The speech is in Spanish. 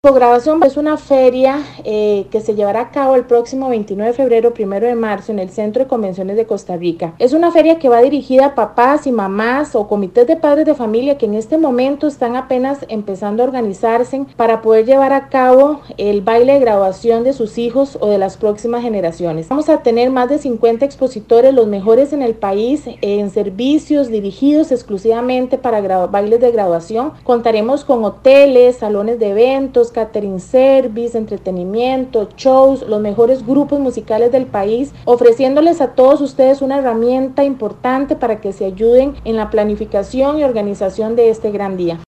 Graduación es una feria que se llevará a cabo el próximo 29 de febrero, 1 de marzo en el Centro de Convenciones de Costa Rica. Es una feria que va dirigida a papás y mamás o comités de padres de familia que en este momento están apenas empezando a organizarse para poder llevar a cabo el baile de graduación de sus hijos o de las próximas generaciones. Vamos a tener más de 50 expositores, los mejores en el país, en servicios dirigidos exclusivamente para bailes de graduación. Contaremos con hoteles, salones de eventos, catering service, entretenimiento, shows, los mejores grupos musicales del país, ofreciéndoles a todos ustedes una herramienta importante para que se ayuden en la planificación y organización de este gran día.